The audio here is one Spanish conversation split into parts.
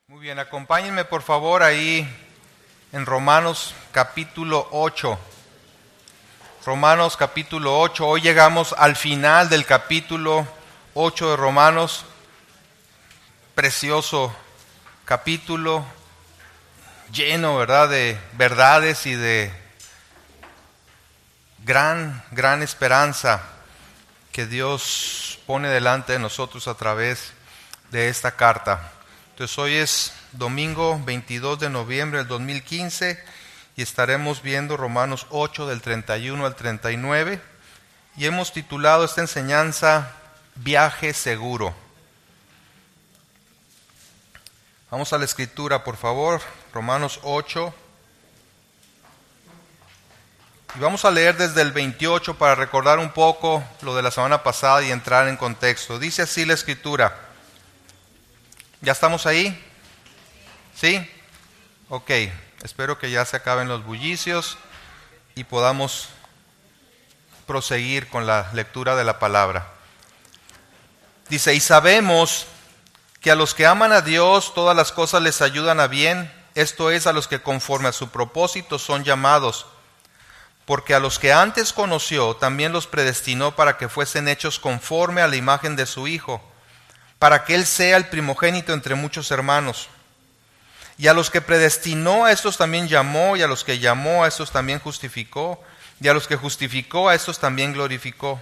Muy bien, acompáñenme por favor ahí en Romanos capítulo 8. Romanos capítulo 8, hoy llegamos al final del capítulo 8 de Romanos. Precioso capítulo, lleno, ¿verdad?, de verdades y de gran esperanza que Dios pone delante de nosotros a través de esta carta. Entonces hoy es domingo 22 de noviembre del 2015 y estaremos viendo Romanos 8 del 31 al 39 y hemos titulado esta enseñanza Viaje Seguro. Vamos a la escritura, por favor, Romanos 8. Y vamos a leer desde el 28 para recordar un poco lo de la semana pasada y entrar en contexto. Dice así la escritura. ¿Ya estamos ahí? ¿Sí? Ok, espero que ya se acaben los bullicios y podamos proseguir con la lectura de la palabra. Dice, y sabemos que a los que aman a Dios todas las cosas les ayudan a bien, esto es, a los que conforme a su propósito son llamados. Porque a los que antes conoció también los predestinó para que fuesen hechos conforme a la imagen de su Hijo, para que Él sea el primogénito entre muchos hermanos. Y a los que predestinó, a estos también llamó, y a los que llamó, a estos también justificó, y a los que justificó, a estos también glorificó.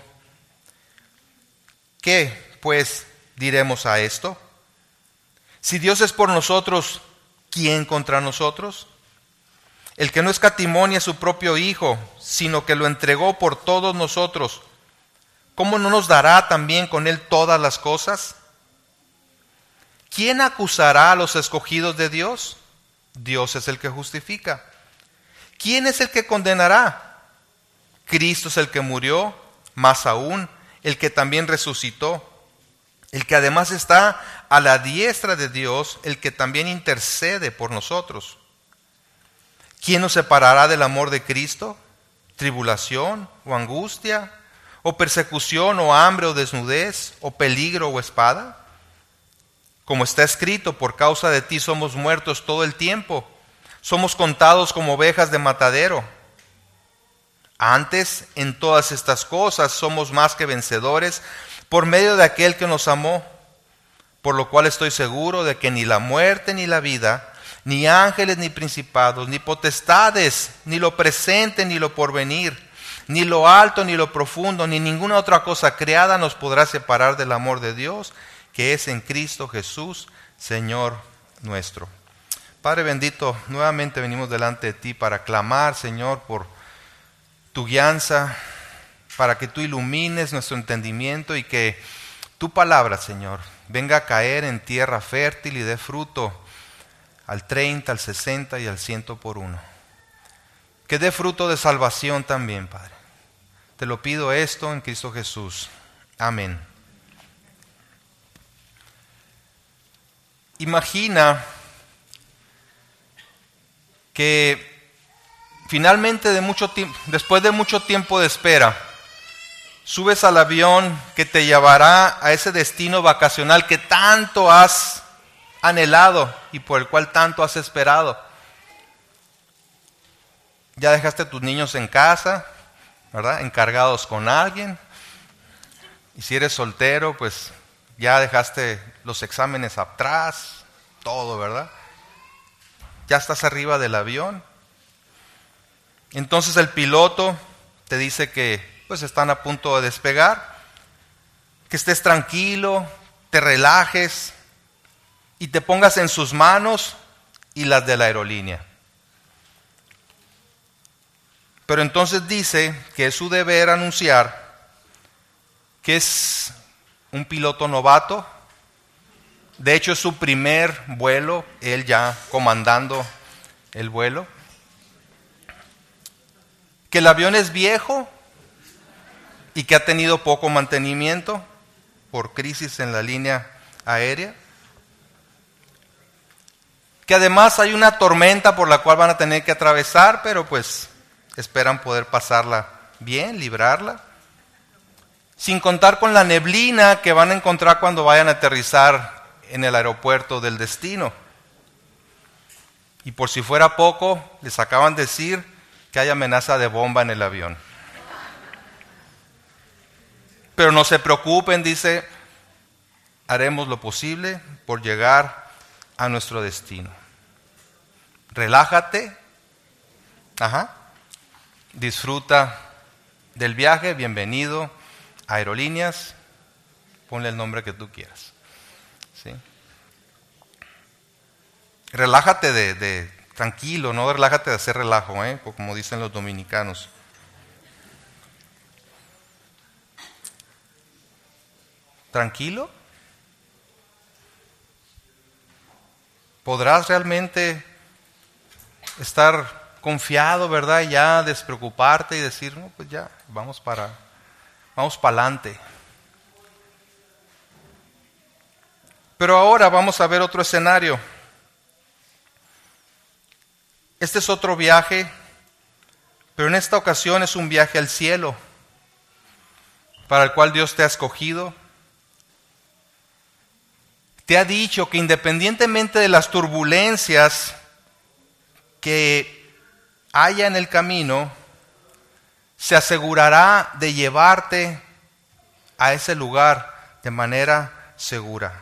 ¿Qué, pues, diremos a esto? Si Dios es por nosotros, ¿quién contra nosotros? El que no escatimó a su propio Hijo, sino que lo entregó por todos nosotros, ¿cómo no nos dará también con Él todas las cosas? ¿Quién acusará a los escogidos de Dios? Dios es el que justifica. ¿Quién es el que condenará? Cristo es el que murió, más aún, el que también resucitó, el que además está a la diestra de Dios, el que también intercede por nosotros. ¿Quién nos separará del amor de Cristo? ¿Tribulación o angustia? ¿O persecución o hambre o desnudez? ¿O peligro o espada? Como está escrito, por causa de ti somos muertos todo el tiempo. Somos contados como ovejas de matadero. Antes, en todas estas cosas, somos más que vencedores por medio de aquel que nos amó. Por lo cual estoy seguro de que ni la muerte ni la vida, ni ángeles ni principados, ni potestades, ni lo presente ni lo porvenir, ni lo alto ni lo profundo, ni ninguna otra cosa creada nos podrá separar del amor de Dios, que es en Cristo Jesús, Señor nuestro. Padre bendito, nuevamente venimos delante de ti para clamar, Señor, por tu guianza, para que tú ilumines nuestro entendimiento y que tu palabra, Señor, venga a caer en tierra fértil y dé fruto al 30, al 60 y al 100 por uno. Que dé fruto de salvación también, Padre. Te lo pido esto en Cristo Jesús. Amén. Imagina que finalmente después de mucho tiempo de espera, subes al avión que te llevará a ese destino vacacional que tanto has anhelado y por el cual tanto has esperado. Ya dejaste a tus niños en casa, ¿verdad?, encargados con alguien. Y si eres soltero, pues ya dejaste los exámenes atrás, todo, ¿verdad? Ya estás arriba del avión. Entonces el piloto te dice que pues están a punto de despegar, que estés tranquilo, te relajes y te pongas en sus manos y las de la aerolínea. Pero entonces dice que es su deber anunciar que es un piloto novato. De hecho es su primer vuelo, él ya comandando el vuelo. Que el avión es viejo y que ha tenido poco mantenimiento por crisis en la línea aérea. Que además hay una tormenta por la cual van a tener que atravesar, pero pues esperan poder pasarla bien, librarla. Sin contar con la neblina que van a encontrar cuando vayan a aterrizar en el aeropuerto del destino. Y por si fuera poco, les acaban de decir que hay amenaza de bomba en el avión. Pero no se preocupen, dice, haremos lo posible por llegar a nuestro destino. Relájate, disfruta del viaje, bienvenido a Aerolíneas, ponle el nombre que tú quieras. ¿Sí? Relájate de tranquilo, no relájate de hacer relajo, como dicen los dominicanos. ¿Tranquilo? ¿Podrás realmente estar confiado, verdad? Y ya despreocuparte y decir, no, pues ya, vamos para adelante. Pero ahora vamos a ver otro escenario. Este es otro viaje, pero en esta ocasión es un viaje al cielo, para el cual Dios te ha escogido. Te ha dicho que independientemente de las turbulencias que haya en el camino, se asegurará de llevarte a ese lugar de manera segura.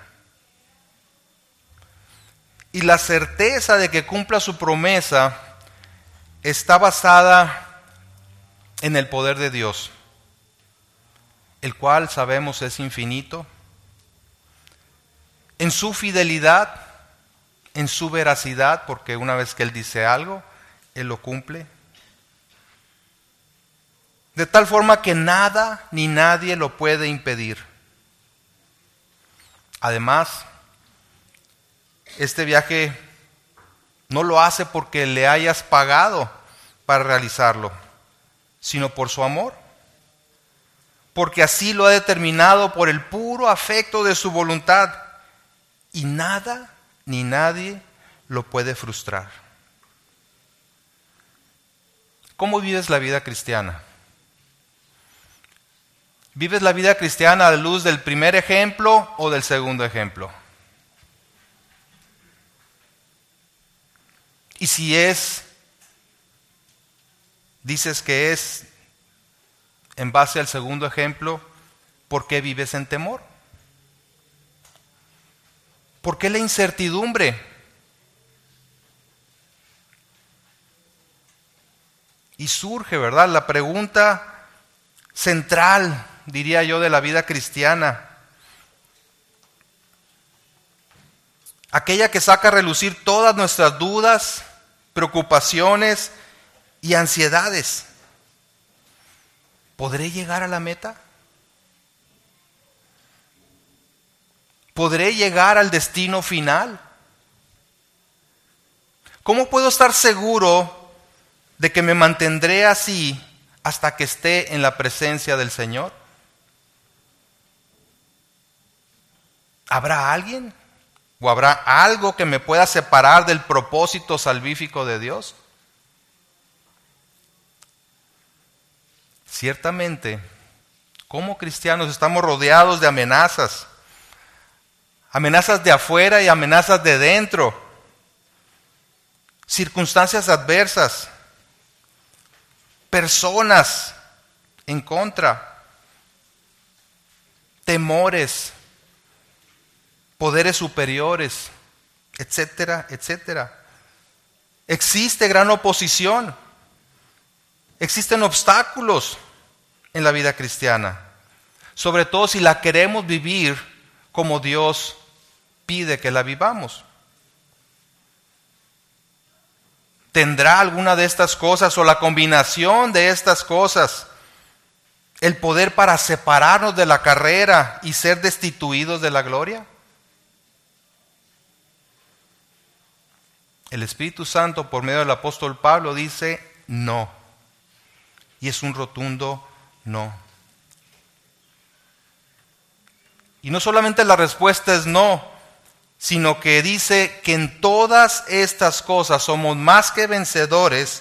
Y la certeza de que cumpla su promesa está basada en el poder de Dios, el cual sabemos es infinito, en su fidelidad, en su veracidad, porque una vez que Él dice algo, Él lo cumple. De tal forma que nada ni nadie lo puede impedir. Además, este viaje no lo hace porque le hayas pagado para realizarlo, sino por su amor. Porque así lo ha determinado por el puro afecto de su voluntad. Y nada ni nadie lo puede frustrar. ¿Cómo vives la vida cristiana? ¿Vives la vida cristiana a la luz del primer ejemplo o del segundo ejemplo? Y si dices que es en base al segundo ejemplo, ¿por qué vives en temor? ¿Por qué la incertidumbre? Y surge, ¿verdad?, la pregunta central, diría yo, de la vida cristiana. Aquella que saca a relucir todas nuestras dudas, preocupaciones y ansiedades. ¿Podré llegar a la meta? ¿Podré llegar al destino final? ¿Cómo puedo estar seguro de que me mantendré así hasta que esté en la presencia del Señor? ¿Habrá alguien o habrá algo que me pueda separar del propósito salvífico de Dios? Ciertamente, como cristianos estamos rodeados de amenazas. Amenazas de afuera y amenazas de dentro. Circunstancias adversas. Personas en contra. Temores. Poderes superiores. Etcétera, etcétera. Existe gran oposición. Existen obstáculos en la vida cristiana. Sobre todo si la queremos vivir como Dios pide que la vivamos. ¿Tendrá alguna de estas cosas o la combinación de estas cosas el poder para separarnos de la carrera y ser destituidos de la gloria? El Espíritu Santo, por medio del apóstol Pablo, dice no. Y es un rotundo no. Y no solamente la respuesta es no, sino que dice que en todas estas cosas somos más que vencedores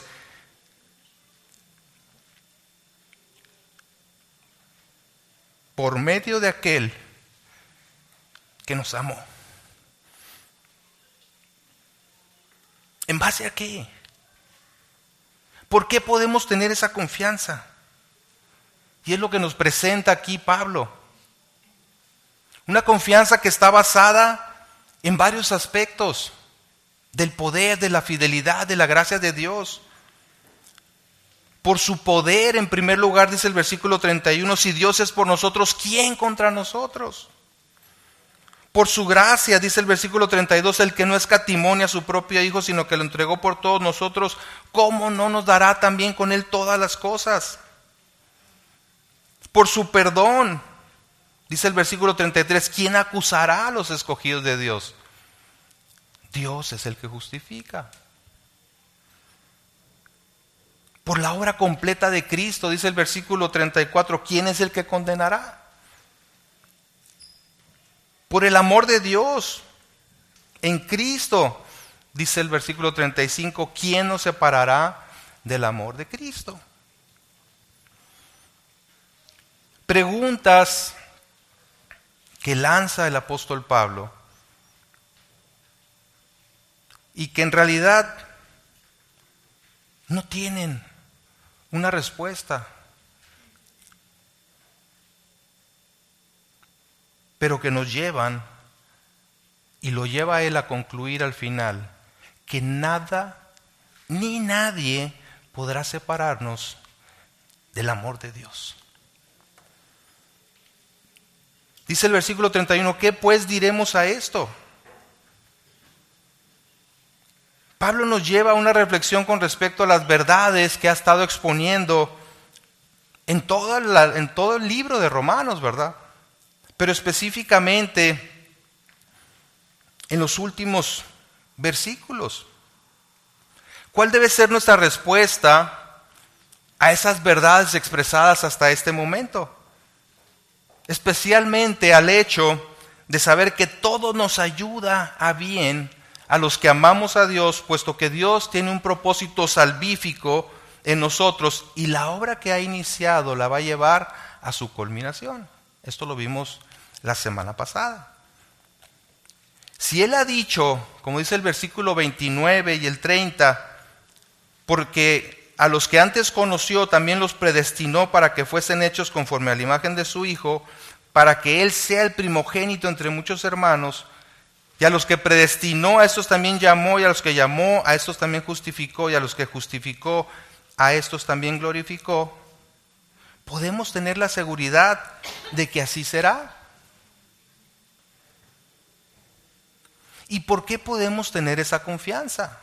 por medio de aquel que nos amó. ¿En base a qué? ¿Por qué podemos tener esa confianza? Y es lo que nos presenta aquí Pablo. Una confianza que está basada en varios aspectos del poder, de la fidelidad, de la gracia de Dios. Por su poder, en primer lugar, dice el versículo 31, si Dios es por nosotros, ¿quién contra nosotros? Por su gracia, dice el versículo 32, el que no escatimó a su propio Hijo, sino que lo entregó por todos nosotros, ¿cómo no nos dará también con Él todas las cosas? Por su perdón, dice el versículo 33, ¿quién acusará a los escogidos de Dios? Dios es el que justifica. Por la obra completa de Cristo, dice el versículo 34, ¿quién es el que condenará? Por el amor de Dios en Cristo, dice el versículo 35, ¿quién nos separará del amor de Cristo? Preguntas que lanza el apóstol Pablo y que en realidad no tienen una respuesta, pero que nos llevan, y lo lleva a él a concluir al final, que nada ni nadie podrá separarnos del amor de Dios. Dice el versículo 31, ¿qué pues diremos a esto? Pablo nos lleva a una reflexión con respecto a las verdades que ha estado exponiendo en todo el libro de Romanos, ¿verdad? Pero específicamente en los últimos versículos. ¿Cuál debe ser nuestra respuesta a esas verdades expresadas hasta este momento? Especialmente al hecho de saber que todo nos ayuda a bien a los que amamos a Dios, puesto que Dios tiene un propósito salvífico en nosotros y la obra que ha iniciado la va a llevar a su culminación. Esto lo vimos la semana pasada. Si Él ha dicho, como dice el versículo 29 y el 30, porque a los que antes conoció también los predestinó para que fuesen hechos conforme a la imagen de su Hijo, para que Él sea el primogénito entre muchos hermanos, y a los que predestinó, a estos también llamó, y a los que llamó, a estos también justificó, y a los que justificó, a estos también glorificó. Podemos tener la seguridad de que así será. ¿Y por qué podemos tener esa confianza?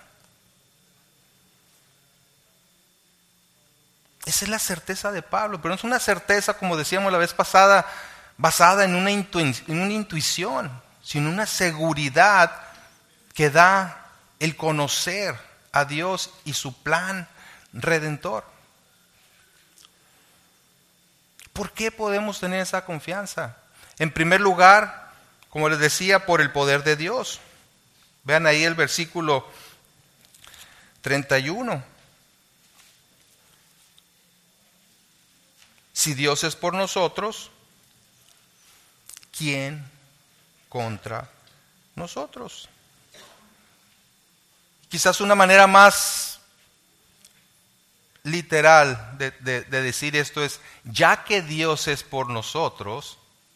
Esa es la certeza de Pablo, pero no es una certeza, como decíamos la vez pasada, basada en una intuición, sino una seguridad que da el conocer a Dios y su plan redentor. ¿Por qué podemos tener esa confianza? En primer lugar, como les decía, por el poder de Dios. Vean ahí el versículo 31. Si Dios es por nosotros, ¿quién contra nosotros? Quizás una manera más literal de decir esto es, ya que Dios es por nosotros,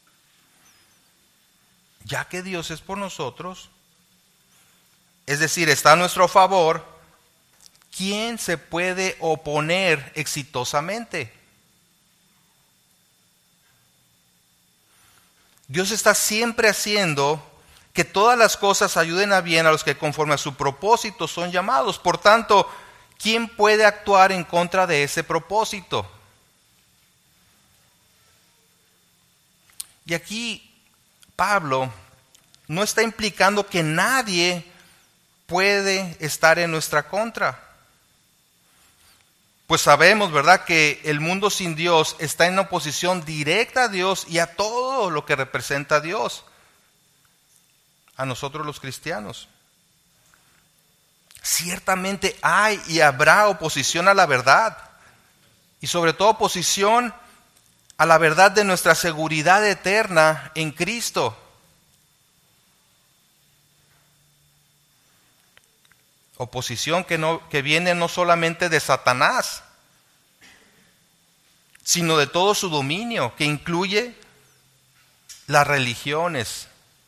es decir, está a nuestro favor, ¿quién se puede oponer exitosamente? Dios está siempre haciendo que todas las cosas ayuden a bien a los que conforme a su propósito son llamados. Por tanto, ¿quién puede actuar en contra de ese propósito? Y aquí Pablo no está implicando que nadie puede estar en nuestra contra. Pues sabemos, ¿verdad?, que el mundo sin Dios está en oposición directa a Dios y a todo lo que representa a Dios, a nosotros los cristianos. Ciertamente hay y habrá oposición a la verdad, y sobre todo oposición a la verdad de nuestra seguridad eterna en Cristo. Oposición que viene no solamente de Satanás, sino de todo su dominio, que incluye las religiones,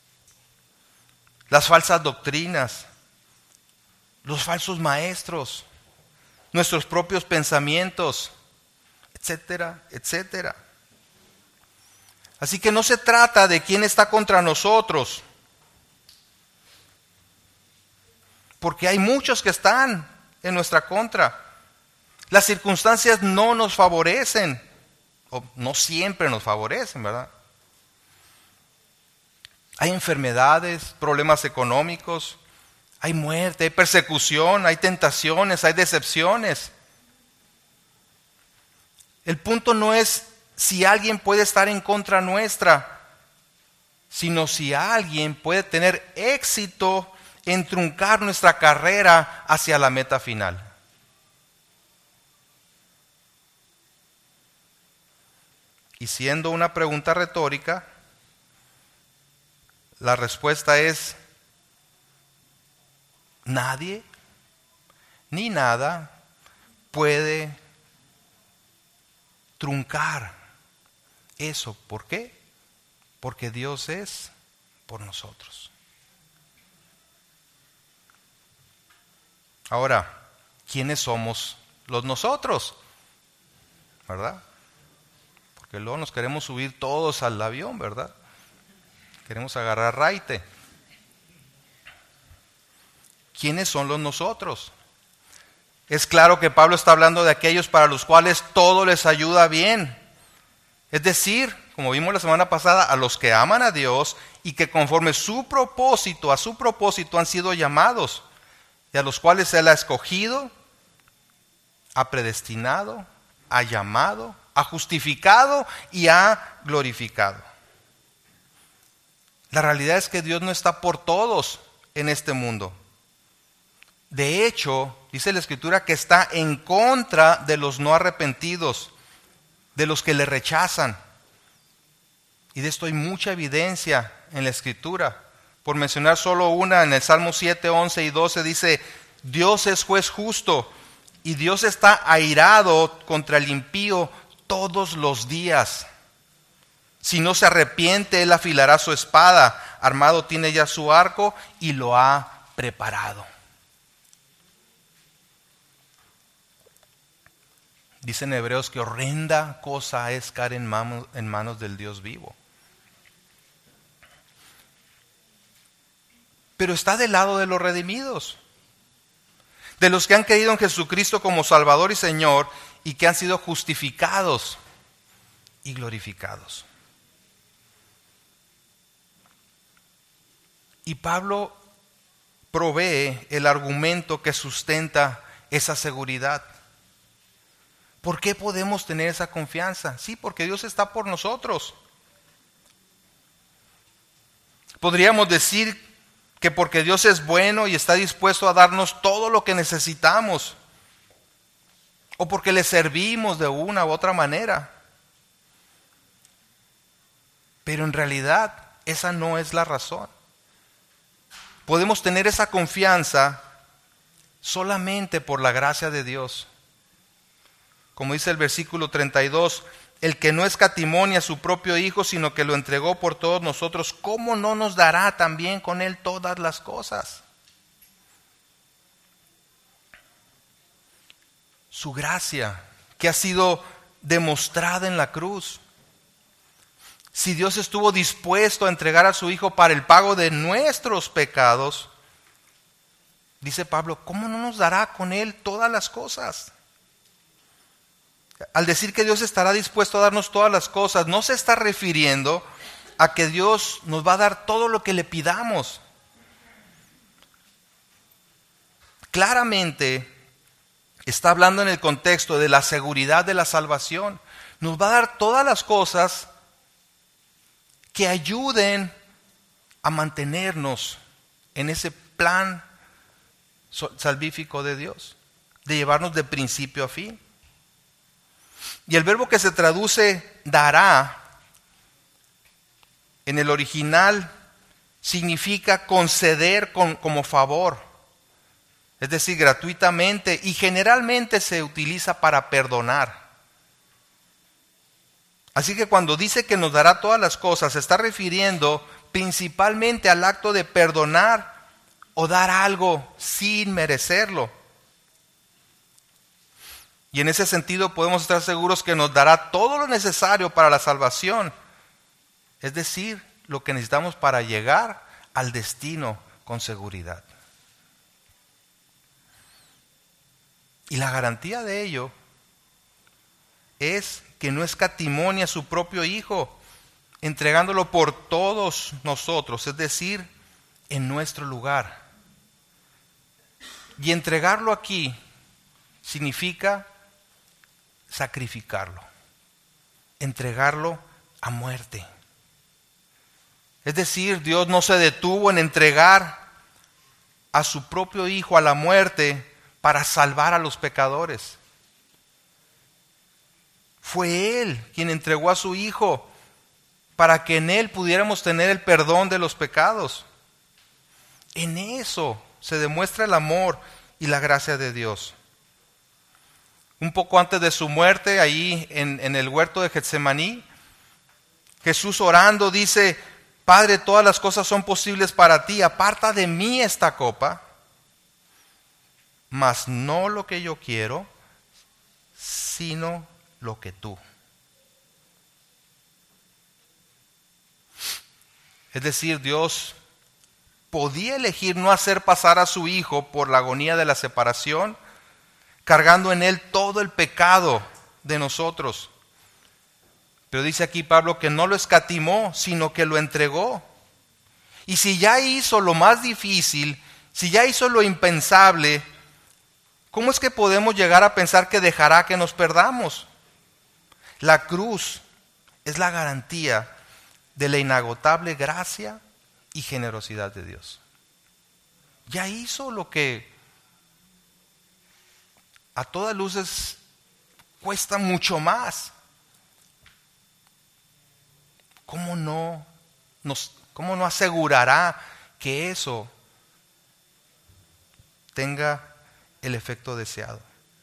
las falsas doctrinas, los falsos maestros, nuestros propios pensamientos, etcétera, etcétera. Así que no se trata de quién está contra nosotros, porque hay muchos que están en nuestra contra. Las circunstancias no nos favorecen, o no siempre nos favorecen, ¿verdad? Hay enfermedades, problemas económicos, hay muerte, hay persecución, hay tentaciones, hay decepciones. El punto no es si alguien puede estar en contra nuestra, sino si alguien puede tener éxito en truncar nuestra carrera hacia la meta final. Y siendo una pregunta retórica, la respuesta es: nadie ni nada puede truncar eso. ¿Por qué? Porque Dios es por nosotros. Ahora, ¿quiénes somos los nosotros? ¿Verdad? Porque luego nos queremos subir todos al avión, ¿verdad? Queremos agarrar raite. ¿Quiénes son los nosotros? Es claro que Pablo está hablando de aquellos para los cuales todo les ayuda bien. Es decir, como vimos la semana pasada, a los que aman a Dios y que conforme a su propósito han sido llamados, y a los cuales Él ha escogido, ha predestinado, ha llamado, ha justificado y ha glorificado. La realidad es que Dios no está por todos en este mundo. De hecho, dice la Escritura que está en contra de los no arrepentidos, de los que le rechazan. Y de esto hay mucha evidencia en la Escritura. Por mencionar solo una, en el Salmo 7, 11 y 12 dice: Dios es juez justo y Dios está airado contra el impío todos los días. Si no se arrepiente, Él afilará su espada, armado tiene ya su arco y lo ha preparado. Dicen Hebreos que horrenda cosa es caer en manos del Dios vivo. Pero está del lado de los redimidos, de los que han creído en Jesucristo como Salvador y Señor y que han sido justificados y glorificados. Y Pablo provee el argumento que sustenta esa seguridad. ¿Por qué podemos tener esa confianza? Sí, porque Dios está por nosotros. Podríamos decir que porque Dios es bueno y está dispuesto a darnos todo lo que necesitamos, o porque le servimos de una u otra manera. Pero en realidad esa no es la razón. Podemos tener esa confianza solamente por la gracia de Dios. Como dice el versículo 32, el que no escatimó a su propio Hijo, sino que lo entregó por todos nosotros, ¿cómo no nos dará también con Él todas las cosas? Su gracia, que ha sido demostrada en la cruz. Si Dios estuvo dispuesto a entregar a su Hijo para el pago de nuestros pecados, dice Pablo, ¿cómo no nos dará con Él todas las cosas? Al decir que Dios estará dispuesto a darnos todas las cosas, no se está refiriendo a que Dios nos va a dar todo lo que le pidamos. Claramente está hablando en el contexto de la seguridad de la salvación. Nos va a dar todas las cosas que ayuden a mantenernos en ese plan salvífico de Dios, de llevarnos de principio a fin. Y el verbo que se traduce dará, en el original, significa conceder como favor. es decir, gratuitamente, y generalmente se utiliza para perdonar. Así que cuando dice que nos dará todas las cosas, se está refiriendo principalmente al acto de perdonar o dar algo sin merecerlo. Y en ese sentido podemos estar seguros que nos dará todo lo necesario para la salvación, es decir, lo que necesitamos para llegar al destino con seguridad. Y la garantía de ello es que no escatimó a su propio Hijo, entregándolo por todos nosotros, es decir, en nuestro lugar. Y entregarlo aquí significa sacrificarlo, entregarlo a muerte. Es decir, Dios no se detuvo en entregar a su propio Hijo a la muerte para salvar a los pecadores. Fue Él quien entregó a su Hijo para que en Él pudiéramos tener el perdón de los pecados. En eso se demuestra el amor y la gracia de Dios. Un poco antes de su muerte, ahí en el huerto de Getsemaní, Jesús orando dice: Padre, todas las cosas son posibles para ti, aparta de mí esta copa, mas no lo que yo quiero, sino lo que tú. Es decir, Dios podía elegir no hacer pasar a su Hijo por la agonía de la separación, cargando en Él todo el pecado de nosotros. Pero dice aquí Pablo que no lo escatimó, sino que lo entregó. Y si ya hizo lo más difícil, si ya hizo lo impensable, ¿cómo es que podemos llegar a pensar que dejará que nos perdamos? La cruz es la garantía de la inagotable gracia y generosidad de Dios. Ya hizo lo que a todas luces cuesta mucho más. ¿Cómo no asegurará que eso tenga el efecto deseado?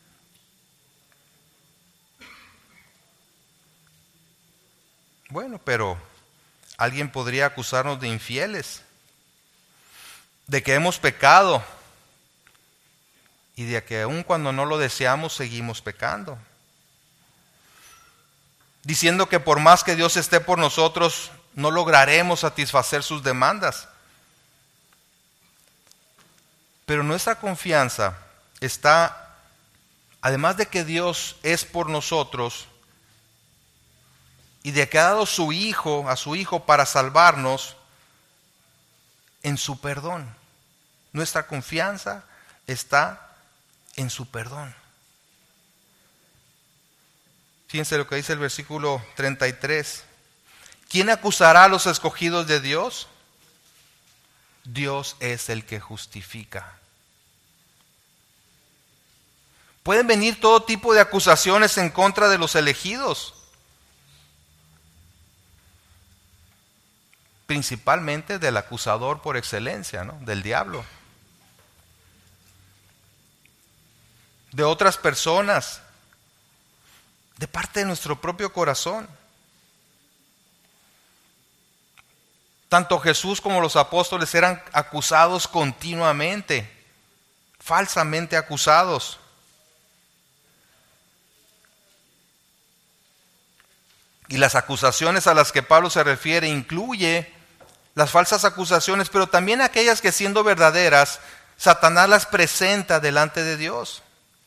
Bueno, pero alguien podría acusarnos de infieles, de que hemos pecado y de que aun cuando no lo deseamos seguimos pecando, diciendo que por más que Dios esté por nosotros no lograremos satisfacer sus demandas. Pero nuestra confianza está, además de que Dios es por nosotros y de que ha dado a su Hijo para salvarnos, en su perdón. Nuestra confianza está en su perdón. Fíjense lo que dice el versículo 33. ¿Quién acusará a los escogidos de Dios? Dios es el que justifica. Pueden venir todo tipo de acusaciones en contra de los elegidos, principalmente del acusador por excelencia, ¿no? Del diablo, de otras personas, de parte de nuestro propio corazón. Tanto Jesús como los apóstoles eran acusados continuamente, falsamente acusados. Y las acusaciones a las que Pablo se refiere incluye las falsas acusaciones, pero también aquellas que, siendo verdaderas, Satanás las presenta delante de Dios.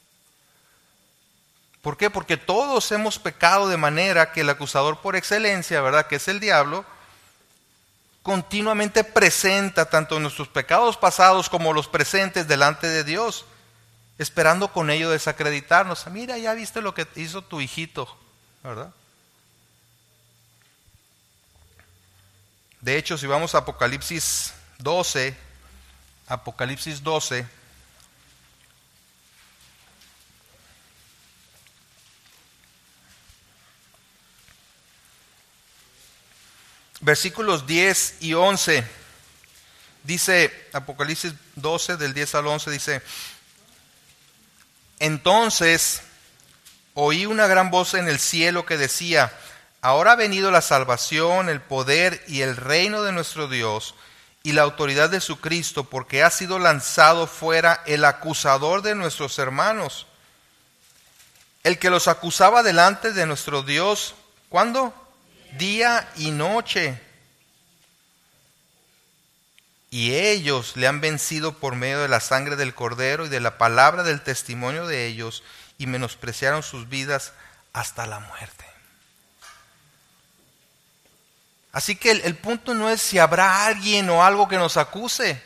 ¿Por qué? Porque todos hemos pecado de manera que el acusador por excelencia, ¿verdad?, que es el diablo, continuamente presenta tanto nuestros pecados pasados como los presentes delante de Dios, esperando con ello desacreditarnos. Mira, ya viste lo que hizo tu hijito, ¿verdad? De hecho, si vamos a Apocalipsis 12, versículos 10 y 11, dice Apocalipsis 12, del 10 al 11, dice: Entonces oí una gran voz en el cielo que decía: ahora ha venido la salvación, el poder y el reino de nuestro Dios y la autoridad de su Cristo, porque ha sido lanzado fuera el acusador de nuestros hermanos, el que los acusaba delante de nuestro Dios. ¿Cuándo? Día y noche. Y ellos le han vencido por medio de la sangre del Cordero y de la palabra del testimonio de ellos, y menospreciaron sus vidas hasta la muerte. Así que el punto no es si habrá alguien o algo que nos acuse.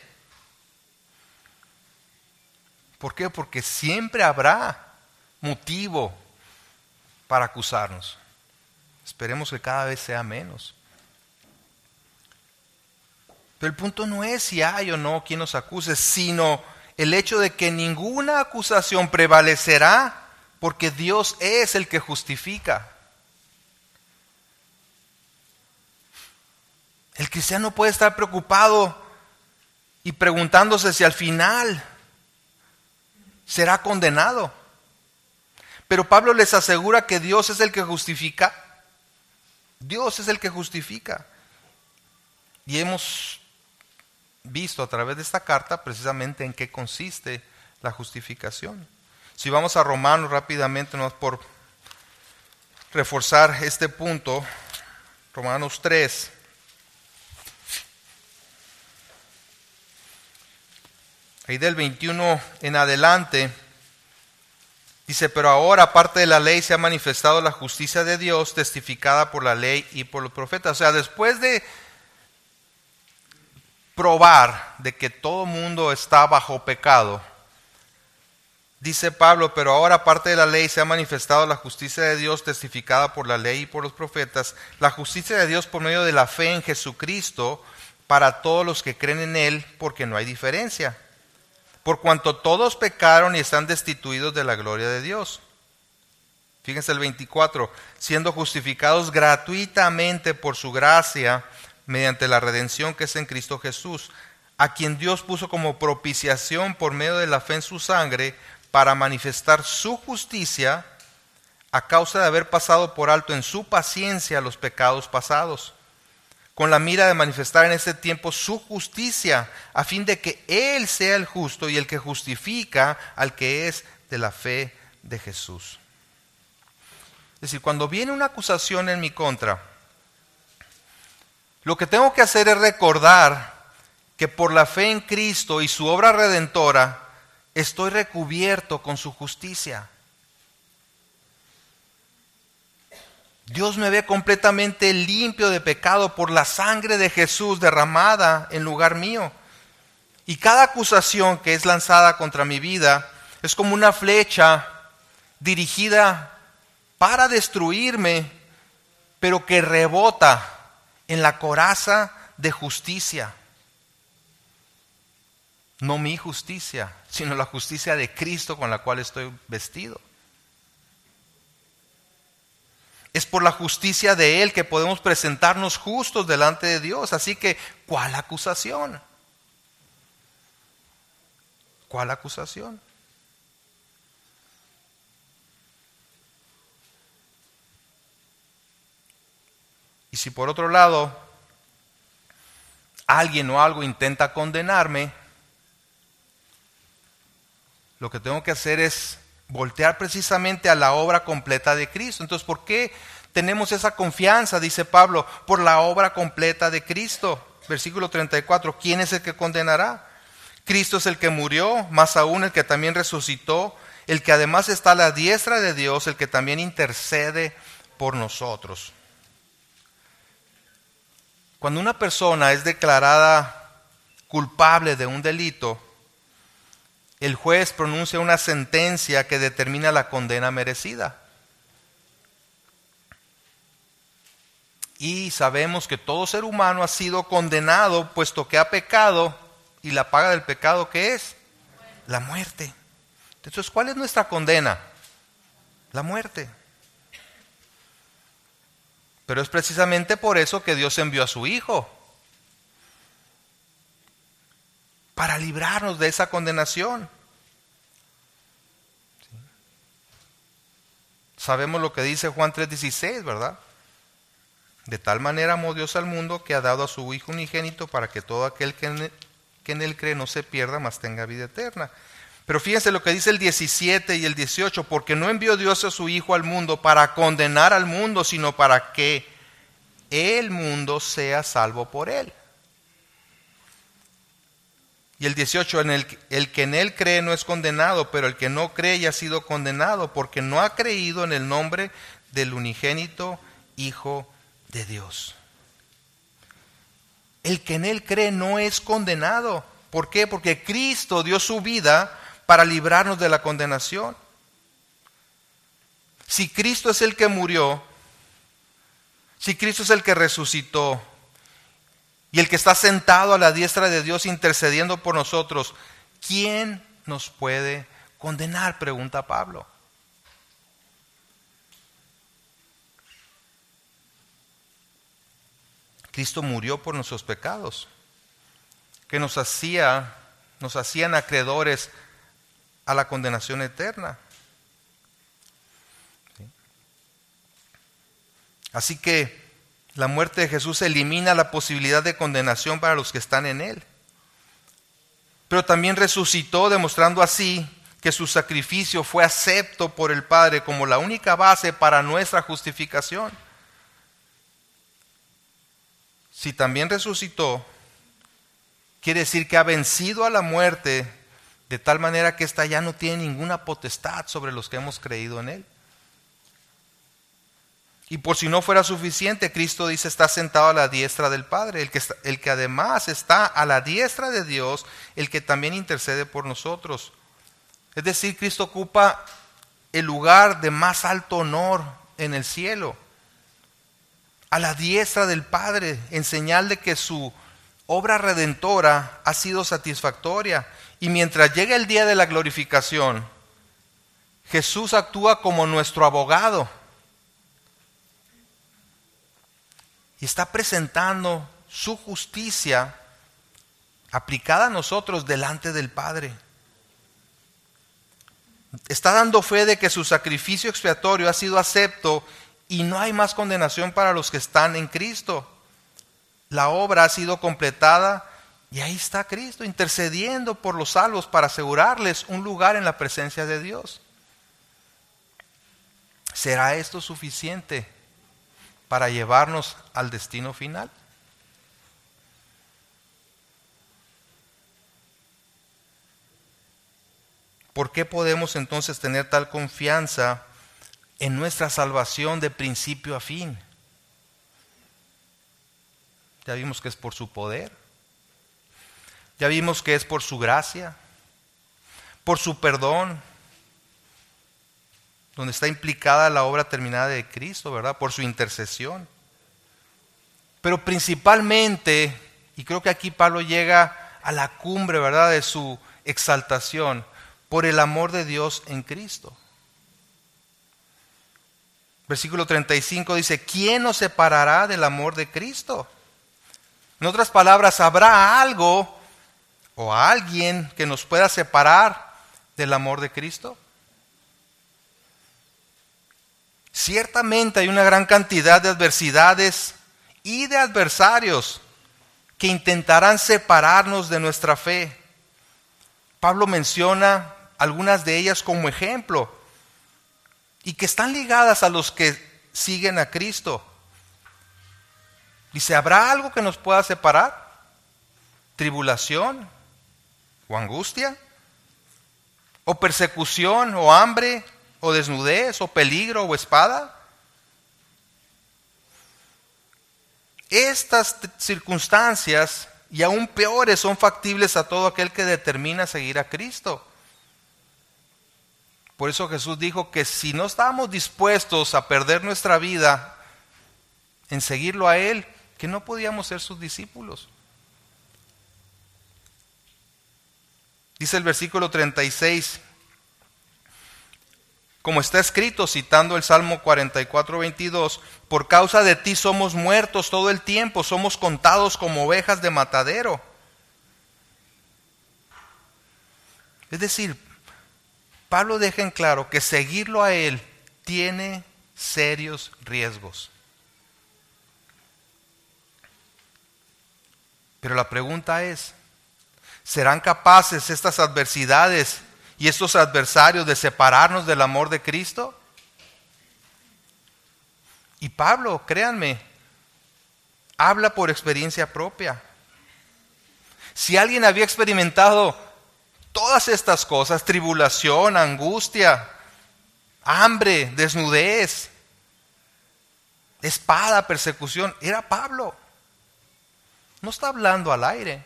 ¿Por qué? Porque siempre habrá motivo para acusarnos. Esperemos que cada vez sea menos. Pero el punto no es si hay o no quien nos acuse, sino el hecho de que ninguna acusación prevalecerá, porque Dios es el que justifica. El cristiano puede estar preocupado y preguntándose si al final será condenado. Pero Pablo les asegura que Dios es el que justifica. Dios es el que justifica. Y hemos visto a través de esta carta precisamente en qué consiste la justificación. Si vamos a Romanos rápidamente, no por reforzar este punto, Romanos 3. Ahí del 21 en adelante, dice: pero ahora, aparte de la ley, se ha manifestado la justicia de Dios, testificada por la ley y por los profetas. O sea, después de probar de que todo mundo está bajo pecado, dice Pablo: pero ahora, aparte de la ley, se ha manifestado la justicia de Dios, testificada por la ley y por los profetas, la justicia de Dios por medio de la fe en Jesucristo, para todos los que creen en Él, porque no hay diferencia. Por cuanto todos pecaron y están destituidos de la gloria de Dios. Fíjense el 24, siendo justificados gratuitamente por su gracia, mediante la redención que es en Cristo Jesús, a quien Dios puso como propiciación por medio de la fe en su sangre, para manifestar su justicia, a causa de haber pasado por alto en su paciencia los pecados pasados, con la mira de manifestar en este tiempo su justicia, a fin de que Él sea el justo y el que justifica al que es de la fe de Jesús. Es decir, cuando viene una acusación en mi contra, lo que tengo que hacer es recordar que por la fe en Cristo y su obra redentora, estoy recubierto con su justicia. Dios me ve completamente limpio de pecado por la sangre de Jesús derramada en lugar mío. Y cada acusación que es lanzada contra mi vida es como una flecha dirigida para destruirme, pero que rebota en la coraza de justicia. No mi justicia, sino la justicia de Cristo con la cual estoy vestido. Es por la justicia de Él que podemos presentarnos justos delante de Dios. Así que, ¿cuál acusación? ¿Cuál acusación? Y si por otro lado alguien o algo intenta condenarme, lo que tengo que hacer es voltear precisamente a la obra completa de Cristo. Entonces, ¿por qué tenemos esa confianza? Dice Pablo, por la obra completa de Cristo. Versículo 34, ¿quién es el que condenará? Cristo es el que murió, más aún el que también resucitó, el que además está a la diestra de Dios, el que también intercede por nosotros. Cuando una persona es declarada culpable de un delito, el juez pronuncia una sentencia que determina la condena merecida. Y sabemos que todo ser humano ha sido condenado puesto que ha pecado, y la paga del pecado, ¿qué es? La muerte. Entonces, ¿cuál es nuestra condena? La muerte. Pero es precisamente por eso que Dios envió a su Hijo, para librarnos de esa condenación. Sabemos lo que dice Juan 3:16, ¿verdad? De tal manera amó Dios al mundo que ha dado a su Hijo unigénito para que todo aquel que en él cree no se pierda, mas tenga vida eterna. Pero fíjense lo que dice el 17 y el 18, porque no envió Dios a su Hijo al mundo para condenar al mundo, sino para que el mundo sea salvo por él. Y el 18, el que en él cree no es condenado, pero el que no cree ya ha sido condenado, porque no ha creído en el nombre del unigénito Hijo de Dios. El que en él cree no es condenado. ¿Por qué? Porque Cristo dio su vida para librarnos de la condenación. Si Cristo es el que murió, si Cristo es el que resucitó y el que está sentado a la diestra de Dios intercediendo por nosotros, ¿quién nos puede condenar?, pregunta Pablo. Cristo murió por nuestros pecados, que nos hacían acreedores a la condenación eterna. ¿Sí? Así que la muerte de Jesús elimina la posibilidad de condenación para los que están en él. Pero también resucitó, demostrando así que su sacrificio fue acepto por el Padre como la única base para nuestra justificación. Si también resucitó, quiere decir que ha vencido a la muerte, de tal manera que ésta ya no tiene ninguna potestad sobre los que hemos creído en él. Y por si no fuera suficiente, Cristo dice está sentado a la diestra del Padre, el que además está a la diestra de Dios, el que también intercede por nosotros. Es decir, Cristo ocupa el lugar de más alto honor en el cielo, a la diestra del Padre, en señal de que su obra redentora ha sido satisfactoria. Y mientras llega el día de la glorificación, Jesús actúa como nuestro abogado y está presentando su justicia aplicada a nosotros delante del Padre. Está dando fe de que su sacrificio expiatorio ha sido acepto y no hay más condenación para los que están en Cristo. La obra ha sido completada y ahí está Cristo intercediendo por los salvos para asegurarles un lugar en la presencia de Dios. ¿Será esto suficiente para llevarnos al destino final? ¿Por qué podemos entonces tener tal confianza en nuestra salvación de principio a fin? Ya vimos que es por su poder. Ya vimos que es por su gracia, por su perdón, donde está implicada la obra terminada de Cristo, ¿verdad? Por su intercesión. Pero principalmente, y creo que aquí Pablo llega a la cumbre, ¿verdad?, de su exaltación, por el amor de Dios en Cristo. Versículo 35 dice, ¿quién nos separará del amor de Cristo? En otras palabras, ¿habrá algo o alguien que nos pueda separar del amor de Cristo? Ciertamente hay una gran cantidad de adversidades y de adversarios que intentarán separarnos de nuestra fe. Pablo menciona algunas de ellas como ejemplo y que están ligadas a los que siguen a Cristo. Dice, ¿habrá algo que nos pueda separar? ¿Tribulación o angustia? ¿O persecución o hambre o desnudez o peligro o espada? Estas circunstancias y aún peores son factibles a todo aquel que determina seguir a Cristo. Por eso Jesús dijo que si no estábamos dispuestos a perder nuestra vida en seguirlo a Él, que no podíamos ser sus discípulos. Dice el versículo 36, como está escrito, citando el Salmo 44:22, por causa de ti somos muertos todo el tiempo, somos contados como ovejas de matadero. Es decir, Pablo deja en claro que seguirlo a Él tiene serios riesgos. Pero la pregunta es, ¿serán capaces estas adversidades y estos adversarios de separarnos del amor de Cristo? Y Pablo, créanme, habla por experiencia propia. Si alguien había experimentado todas estas cosas, tribulación, angustia, hambre, desnudez, espada, persecución, era Pablo. No está hablando al aire.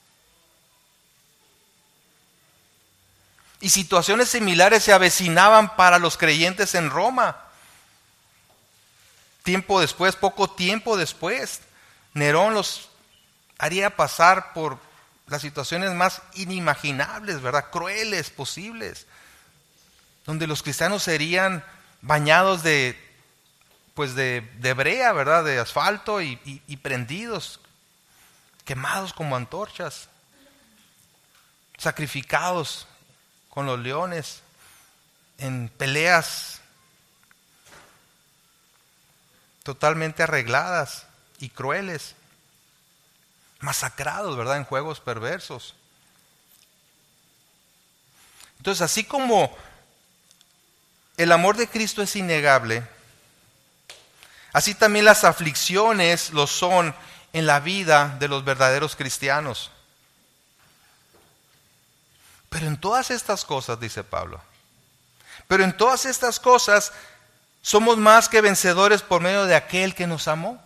Y situaciones similares se avecinaban para los creyentes en Roma. Poco tiempo después, Nerón los haría pasar por las situaciones más inimaginables, ¿verdad? Crueles posibles, donde los cristianos serían bañados de brea, ¿verdad? De asfalto y prendidos, quemados como antorchas, sacrificados con los leones en peleas totalmente arregladas y crueles, masacrados, ¿verdad? En juegos perversos. Entonces, así como el amor de Cristo es innegable, así también las aflicciones lo son en la vida de los verdaderos cristianos. Pero en todas estas cosas, dice Pablo, pero en todas estas cosas somos más que vencedores por medio de aquel que nos amó.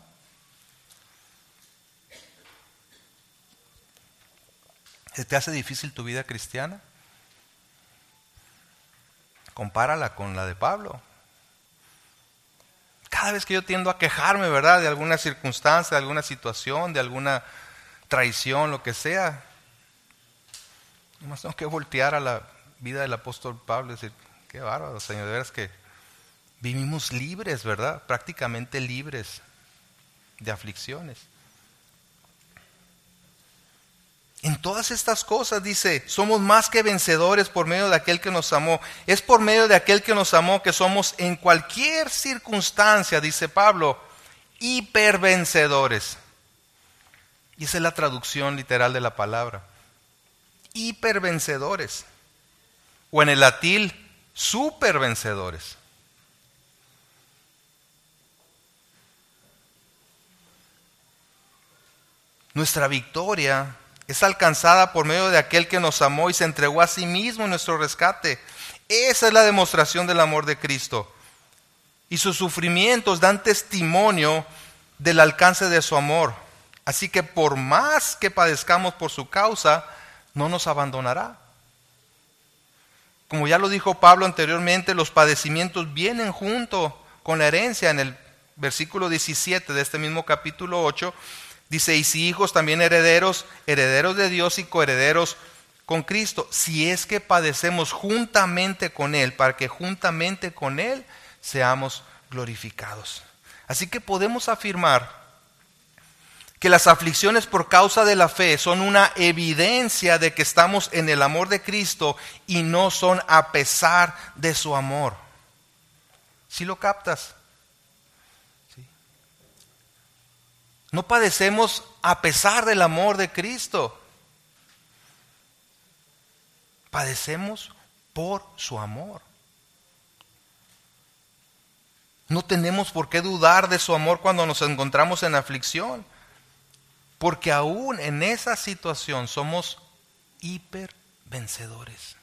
¿Se te hace difícil tu vida cristiana? Compárala con la de Pablo. Cada vez que yo tiendo a quejarme, ¿verdad?, de alguna circunstancia, de alguna situación, de alguna traición, lo que sea, nomás tengo que voltear a la vida del apóstol Pablo y decir, qué bárbaro, Señor, de veras que vivimos libres, ¿verdad? Prácticamente libres de aflicciones. En todas estas cosas, dice, somos más que vencedores por medio de aquel que nos amó. Es por medio de aquel que nos amó que somos en cualquier circunstancia, dice Pablo, hipervencedores. Y esa es la traducción literal de la palabra. Hipervencedores. O en el latín, supervencedores. Nuestra victoria es alcanzada por medio de aquel que nos amó y se entregó a sí mismo en nuestro rescate. Esa es la demostración del amor de Cristo. Y sus sufrimientos dan testimonio del alcance de su amor. Así que por más que padezcamos por su causa, no nos abandonará. Como ya lo dijo Pablo anteriormente, los padecimientos vienen junto con la herencia. En el versículo 17 de este mismo capítulo 8, dice, y si hijos también herederos, herederos de Dios y coherederos con Cristo, si es que padecemos juntamente con Él, para que juntamente con Él seamos glorificados. Así que podemos afirmar que las aflicciones por causa de la fe son una evidencia de que estamos en el amor de Cristo y no son a pesar de su amor. ¿Sí lo captas? No padecemos a pesar del amor de Cristo. Padecemos por su amor. No tenemos por qué dudar de su amor cuando nos encontramos en aflicción. Porque aún en esa situación somos hipervencedores.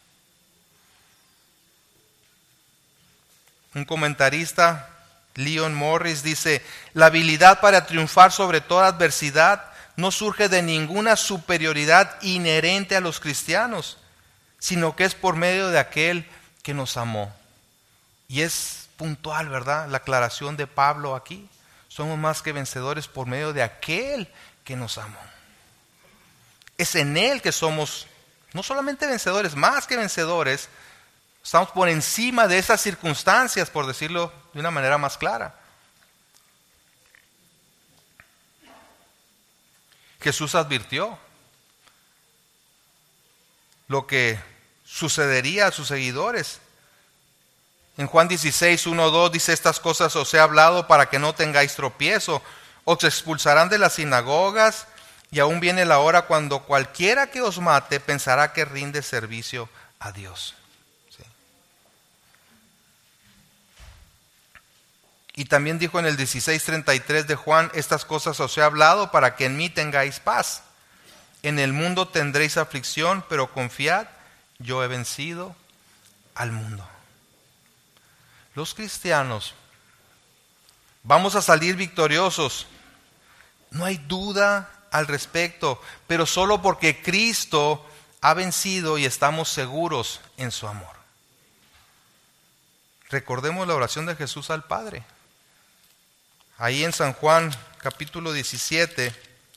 Un comentarista, Leon Morris, dice, la habilidad para triunfar sobre toda adversidad no surge de ninguna superioridad inherente a los cristianos, sino que es por medio de aquel que nos amó. Y es puntual, ¿verdad?, la aclaración de Pablo aquí. Somos más que vencedores por medio de aquel que nos amó. Es en Él que somos no solamente vencedores, más que vencedores. Estamos por encima de esas circunstancias, por decirlo de una manera más clara. Jesús advirtió lo que sucedería a sus seguidores. En Juan 16, 1, 2 dice: estas cosas os he hablado para que no tengáis tropiezo. Os expulsarán de las sinagogas, y aún viene la hora cuando cualquiera que os mate pensará que rinde servicio a Dios. ¿Sí? Y también dijo en el 16:33 de Juan: estas cosas os he hablado para que en mí tengáis paz. En el mundo tendréis aflicción, pero confiad, yo he vencido al mundo. Los cristianos vamos a salir victoriosos. No hay duda al respecto, pero solo porque Cristo ha vencido y estamos seguros en su amor. Recordemos la oración de Jesús al Padre. Ahí en San Juan, capítulo 17.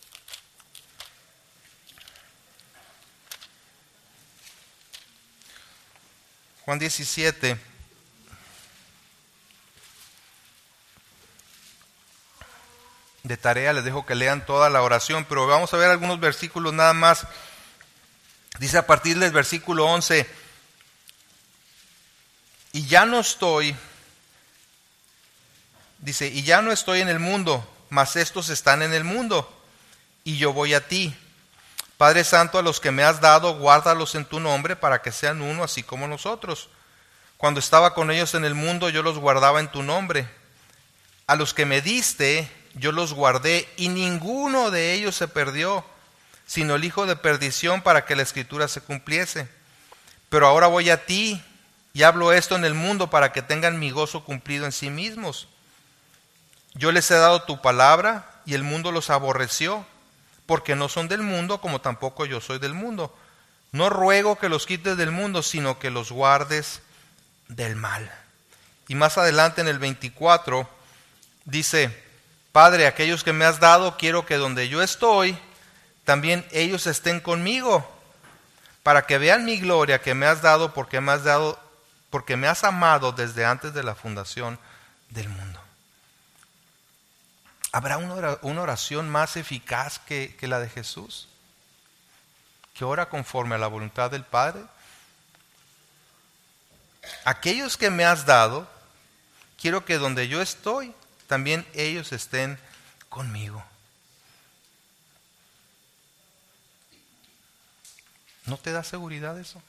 Juan 17. De tarea les dejo que lean toda la oración, pero vamos a ver algunos versículos nada más. Dice a partir del versículo 11: y ya no estoy en el mundo, mas estos están en el mundo, y yo voy a ti. Padre Santo, a los que me has dado, guárdalos en tu nombre, para que sean uno, así como nosotros. Cuando estaba con ellos en el mundo, yo los guardaba en tu nombre. A los que me diste, yo los guardé, y ninguno de ellos se perdió, sino el hijo de perdición, para que la escritura se cumpliese. Pero ahora voy a ti, y hablo esto en el mundo, para que tengan mi gozo cumplido en sí mismos. Yo les he dado tu palabra, y el mundo los aborreció, porque no son del mundo, como tampoco yo soy del mundo. No ruego que los quites del mundo, sino que los guardes del mal. Y más adelante en el 24 dice: Padre, aquellos que me has dado, quiero que donde yo estoy, también ellos estén conmigo, para que vean mi gloria que me has dado, porque me has amado desde antes de la fundación del mundo. ¿Habrá una oración más eficaz que la de Jesús, que ora conforme a la voluntad del Padre? Aquellos que me has dado, quiero que donde yo estoy, también ellos estén conmigo. ¿No te da seguridad eso?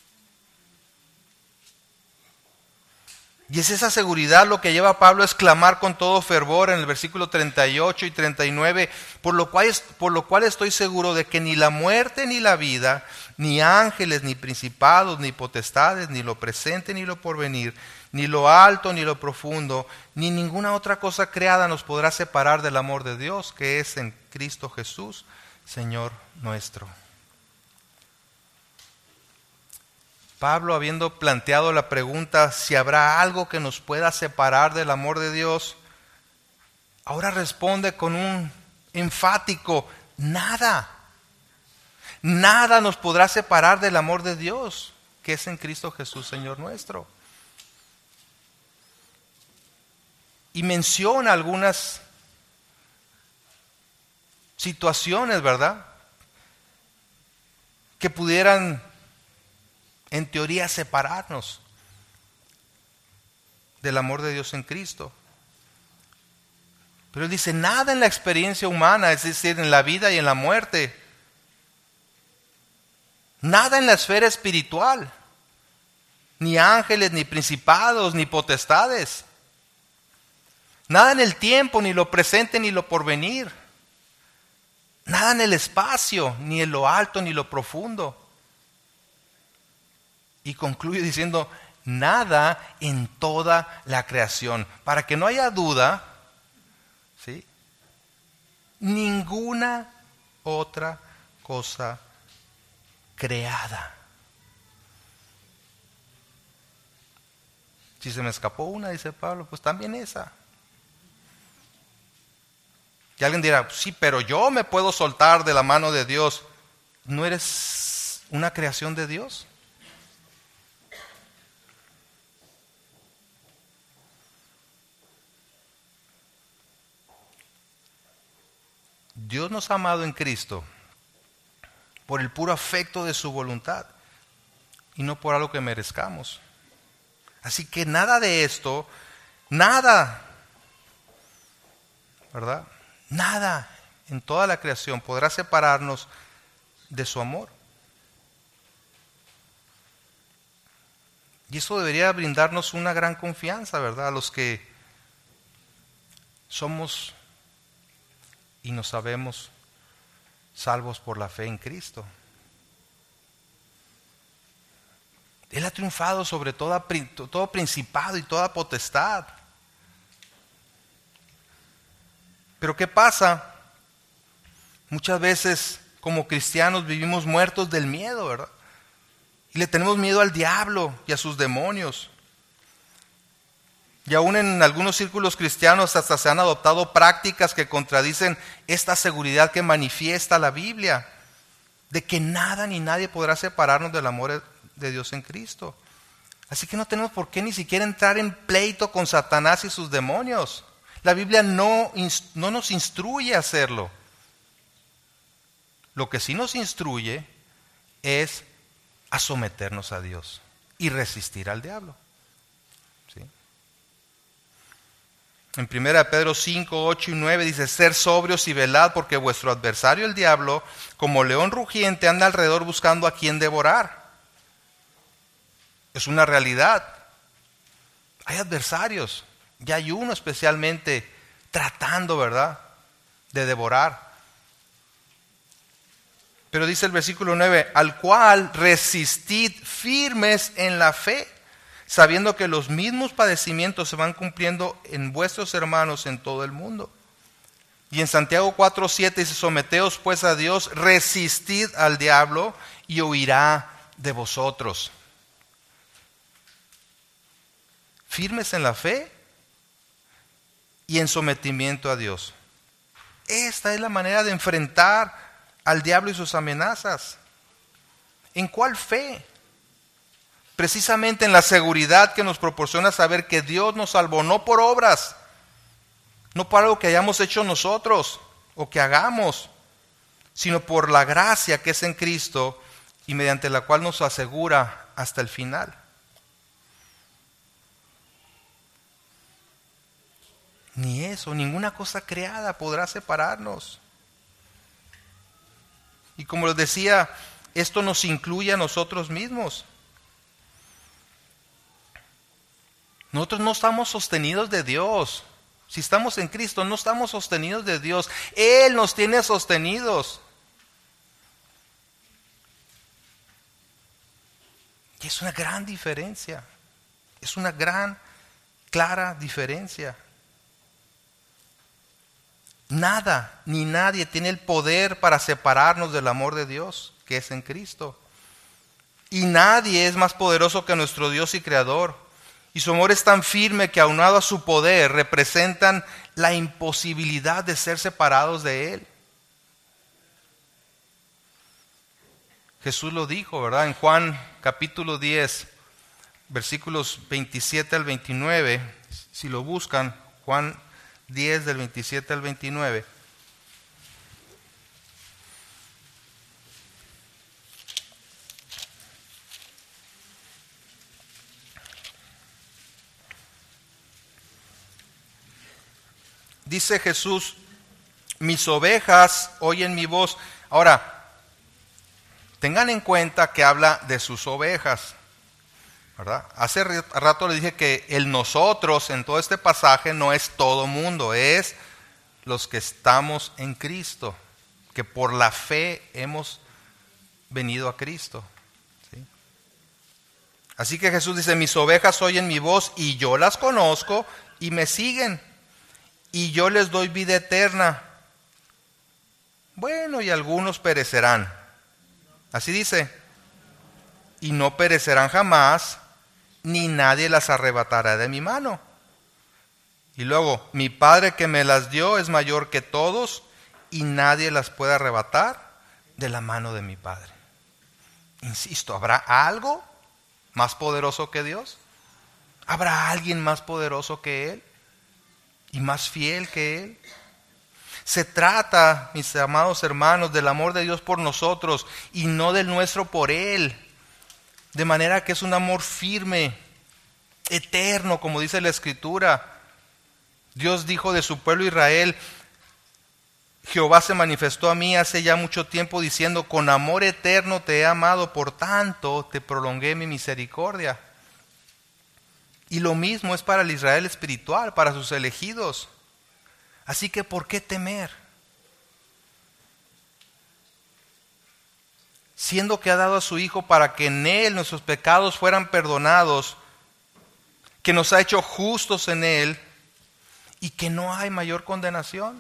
Y es esa seguridad lo que lleva a Pablo a exclamar con todo fervor en el versículo 38 y 39, por lo cual estoy seguro de que ni la muerte ni la vida, ni ángeles, ni principados, ni potestades, ni lo presente ni lo porvenir, ni lo alto ni lo profundo, ni ninguna otra cosa creada nos podrá separar del amor de Dios que es en Cristo Jesús, Señor nuestro. Pablo, habiendo planteado la pregunta si habrá algo que nos pueda separar del amor de Dios, ahora responde con un enfático: nada. Nada nos podrá separar del amor de Dios que es en Cristo Jesús, Señor nuestro. Y menciona algunas situaciones, ¿verdad?, que pudieran en teoría separarnos del amor de Dios en Cristo. Pero él dice: nada en la experiencia humana, es decir, en la vida y en la muerte, nada en la esfera espiritual, ni ángeles, ni principados, ni potestades, nada en el tiempo, ni lo presente, ni lo porvenir, nada en el espacio, ni en lo alto, ni lo profundo. Y concluye diciendo: nada en toda la creación. Para que no haya duda, ¿sí?, ninguna otra cosa creada. Si se me escapó una, dice Pablo, pues también esa. Y alguien dirá: sí, pero yo me puedo soltar de la mano de Dios. ¿No eres una creación de Dios? Dios nos ha amado en Cristo por el puro afecto de su voluntad y no por algo que merezcamos. Así que nada de esto, nada, ¿verdad? Nada en toda la creación podrá separarnos de su amor. Y eso debería brindarnos una gran confianza, ¿verdad? A los que somos y nos sabemos salvos por la fe en Cristo. Él ha triunfado sobre todo principado y toda potestad. Pero ¿qué pasa? Muchas veces como cristianos vivimos muertos del miedo, ¿verdad? Y le tenemos miedo al diablo y a sus demonios. Y aún en algunos círculos cristianos hasta se han adoptado prácticas que contradicen esta seguridad que manifiesta la Biblia, de que nada ni nadie podrá separarnos del amor de Dios en Cristo. Así que no tenemos por qué ni siquiera entrar en pleito con Satanás y sus demonios. La Biblia no nos instruye a hacerlo. Lo que sí nos instruye es a someternos a Dios y resistir al diablo. ¿Sí? En 1 Pedro 5, 8 y 9 dice: ser sobrios y velad, porque vuestro adversario el diablo, como león rugiente, anda alrededor buscando a quien devorar. Es una realidad. Hay adversarios, y hay uno especialmente tratando, ¿verdad?, de devorar. Pero dice el versículo 9: al cual resistid firmes en la fe, sabiendo que los mismos padecimientos se van cumpliendo en vuestros hermanos en todo el mundo. Y en Santiago 4:7 dice: someteos pues a Dios, resistid al diablo y huirá de vosotros. Firmes en la fe y en sometimiento a Dios. Esta es la manera de enfrentar al diablo y sus amenazas. ¿En cuál fe? Precisamente en la seguridad que nos proporciona saber que Dios nos salvó, no por obras, no por algo que hayamos hecho nosotros o que hagamos, sino por la gracia que es en Cristo y mediante la cual nos asegura hasta el final. Ni eso, ninguna cosa creada podrá separarnos. Y como les decía, esto nos incluye a nosotros mismos. Nosotros no estamos sostenidos de Dios. Si estamos en Cristo, no estamos sostenidos de Dios. Él nos tiene sostenidos. Y es una gran diferencia. Es una gran, clara diferencia. Nada ni nadie tiene el poder para separarnos del amor de Dios que es en Cristo. Y nadie es más poderoso que nuestro Dios y Creador. Y su amor es tan firme que aunado a su poder representan la imposibilidad de ser separados de Él. Jesús lo dijo, ¿verdad? En Juan capítulo 10, versículos 27 al 29. Si lo buscan, Juan 10 del 27 al 29. Dice Jesús: mis ovejas oyen mi voz. Ahora, tengan en cuenta que habla de sus ovejas, ¿verdad? Hace rato le dije que el nosotros en todo este pasaje no es todo mundo, es los que estamos en Cristo, que por la fe hemos venido a Cristo. ¿Sí? Así que Jesús dice: mis ovejas oyen mi voz y yo las conozco y me siguen. Y yo les doy vida eterna. Bueno, y algunos perecerán. Así dice. Y no perecerán jamás, ni nadie las arrebatará de mi mano. Y luego: mi Padre que me las dio es mayor que todos, y nadie las puede arrebatar de la mano de mi Padre. Insisto, ¿habrá algo más poderoso que Dios? ¿Habrá alguien más poderoso que Él? ¿Y más fiel que Él? Se trata, mis amados hermanos, del amor de Dios por nosotros y no del nuestro por Él. De manera que es un amor firme, eterno, como dice la Escritura. Dios dijo de su pueblo Israel: Jehová se manifestó a mí hace ya mucho tiempo diciendo: con amor eterno te he amado, por tanto te prolongué mi misericordia. Y lo mismo es para el Israel espiritual, para sus elegidos. Así que ¿por qué temer? Siendo que ha dado a su Hijo para que en Él nuestros pecados fueran perdonados, que nos ha hecho justos en Él y que no hay mayor condenación.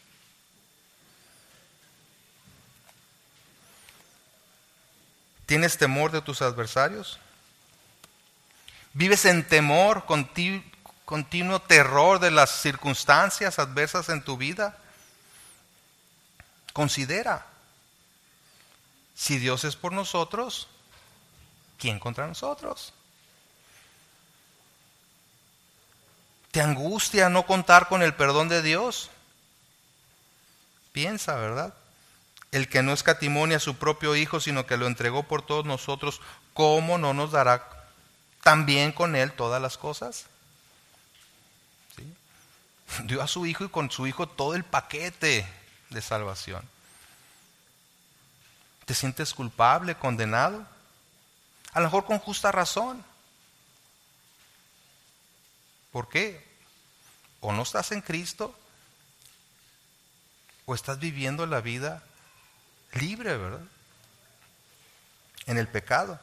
¿Tienes temor de tus adversarios? ¿Vives en temor, continuo terror de las circunstancias adversas en tu vida? Considera, si Dios es por nosotros, ¿quién contra nosotros? ¿Te angustia no contar con el perdón de Dios? Piensa, ¿verdad? El que no escatimó a su propio Hijo, sino que lo entregó por todos nosotros, ¿cómo no nos dará también con Él todas las cosas? ¿Sí? Dio a su Hijo y con su Hijo todo el paquete de salvación. ¿Te sientes culpable, condenado? A lo mejor con justa razón. ¿Por qué? O no estás en Cristo, o estás viviendo la vida libre, ¿verdad? En el pecado.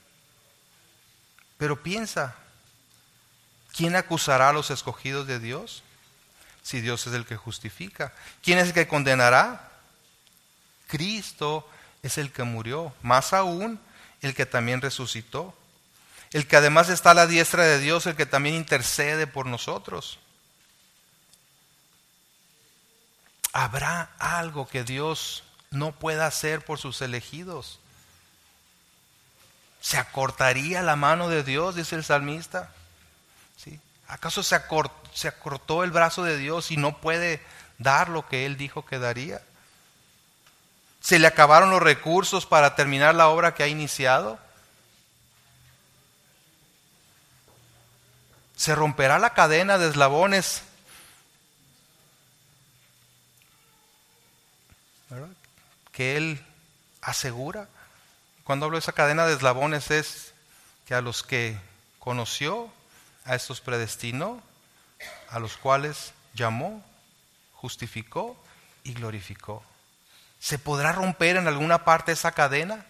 Pero piensa, ¿quién acusará a los escogidos de Dios? Si Dios es el que justifica. ¿Quién es el que condenará? Cristo es el que murió, más aún el que también resucitó, el que además está a la diestra de Dios, el que también intercede por nosotros. ¿Habrá algo que Dios no pueda hacer por sus elegidos? ¿Se acortaría la mano de Dios?, dice el salmista. ¿Sí? ¿Acaso se acortó el brazo de Dios y no puede dar lo que Él dijo que daría? ¿Se le acabaron los recursos para terminar la obra que ha iniciado? ¿Se romperá la cadena de eslabones, ¿verdad?, que Él asegura? Cuando hablo de esa cadena de eslabones es que a los que conoció, a estos predestinó, a los cuales llamó, justificó y glorificó. ¿Se podrá romper en alguna parte esa cadena?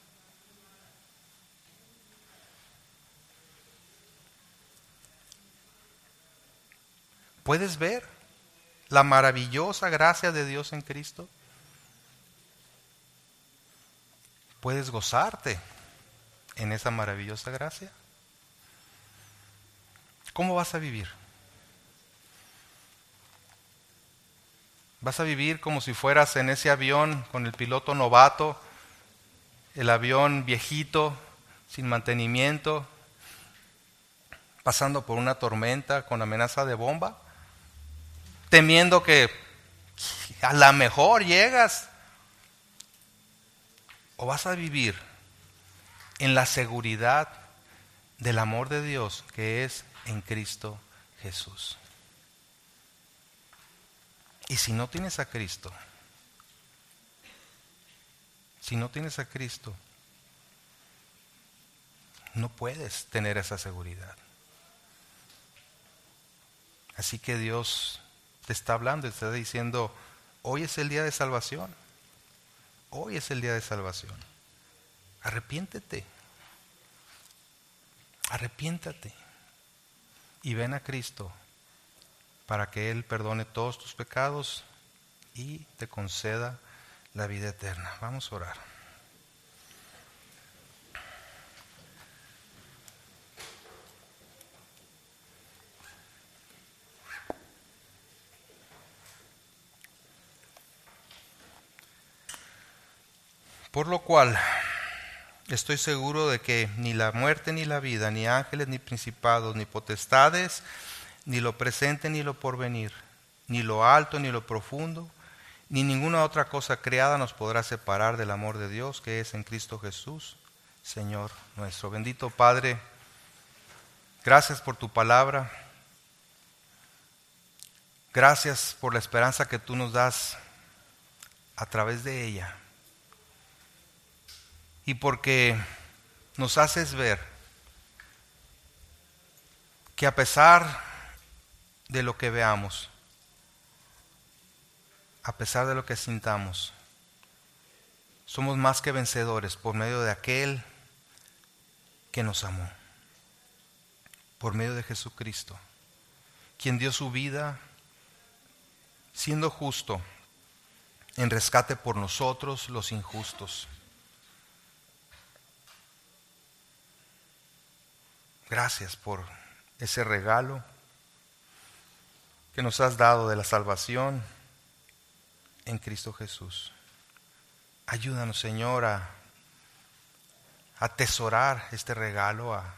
¿Puedes ver la maravillosa gracia de Dios en Cristo? ¿Puedes gozarte en esa maravillosa gracia? ¿Cómo vas a vivir? ¿Vas a vivir como si fueras en ese avión con el piloto novato, el avión viejito, sin mantenimiento, pasando por una tormenta con amenaza de bomba, temiendo que a lo mejor llegas? ¿O vas a vivir en la seguridad del amor de Dios que es en Cristo Jesús? Y si no tienes a Cristo, no puedes tener esa seguridad. Así que Dios te está hablando, te está diciendo: hoy es el día de salvación. Hoy es el día de salvación. Arrepiéntete. Arrepiéntate. Y ven a Cristo para que Él perdone todos tus pecados y te conceda la vida eterna. Vamos a orar. Por lo cual, estoy seguro de que ni la muerte ni la vida, ni ángeles, ni principados, ni potestades, ni lo presente ni lo porvenir, ni lo alto ni lo profundo, ni ninguna otra cosa creada nos podrá separar del amor de Dios que es en Cristo Jesús, Señor nuestro. Bendito Padre, Gracias por tu palabra. Gracias por la esperanza que tú nos das a través de ella. Y porque nos haces ver que a pesar de lo que veamos, a pesar de lo que sintamos, somos más que vencedores por medio de aquel que nos amó, por medio de Jesucristo, quien dio su vida siendo justo en rescate por nosotros los injustos. Gracias por ese regalo que nos has dado de la salvación en Cristo Jesús. Ayúdanos, Señor, a atesorar este regalo, a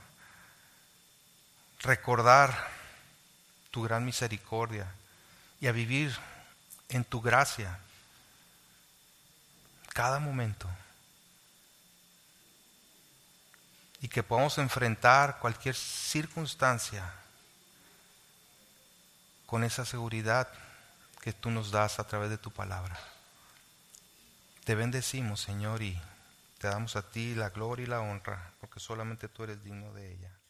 recordar tu gran misericordia y a vivir en tu gracia cada momento. Y que podamos enfrentar cualquier circunstancia con esa seguridad que tú nos das a través de tu palabra. Te bendecimos, Señor, y te damos a ti la gloria y la honra, porque solamente tú eres digno de ella.